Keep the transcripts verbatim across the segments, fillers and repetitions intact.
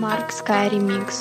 Mark Sky Remix.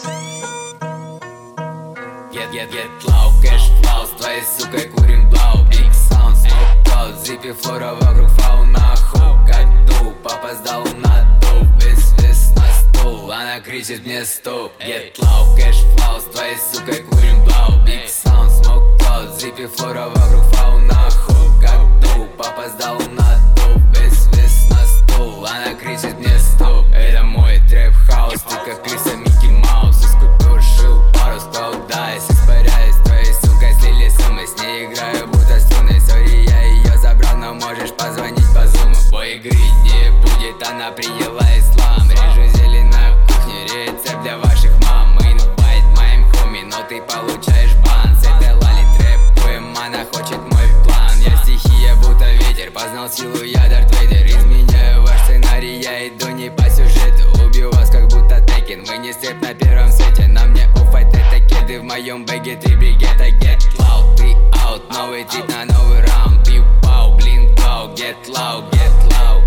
Get, get, get low, cash flow, с твоей сукой курим блау. Big sound, smoke cloud, зипи флора вокруг фауна. Ху, как ду, папа сдал на ду. Вис, вис на стул, она кричит мне стоп. Get low, cash flow, с твоей сукой курим блау. Big sound, smoke cloud, зипи флора вокруг фауна. Ху, как ду, папа сдал на ду. Вис, вис на стул, она кричит мне стоп. Это мой трэп-хаус, ты как крыса Микки Маус. Из купюр шил пару склаудайс. Испаряюсь твоей сукой, слили суммы. С ней играю будто струны. Сори, я ее забрал, но можешь позвонить по зуму. Бой игры не будет, она приняла ислам. Режу зелень на кухне, рецепт для ваших мам. Инвайт моим хоми, но ты получаешь бан. С этой лали трэпуем, она хочет мой план. Я стихия будто ветер, познал силу я Дарт Вейдер. Изменяю ваш сценарий, я иду не по сюжету. Убью вас как будто Текен, вы не степ на первом свете. На мне оффайт, это кеды, в моем бэге три бригета. Get loud, ты out, новый тип на новый раунд. Пиу пау, блин пау, get loud, get loud.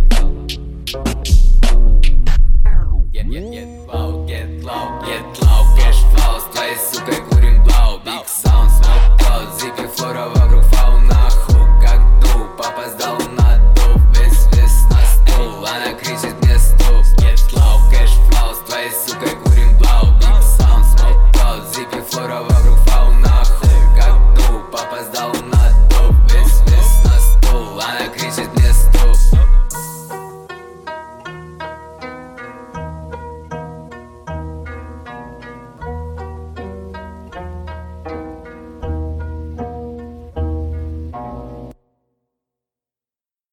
Get, get, get loud, get loud, get loud.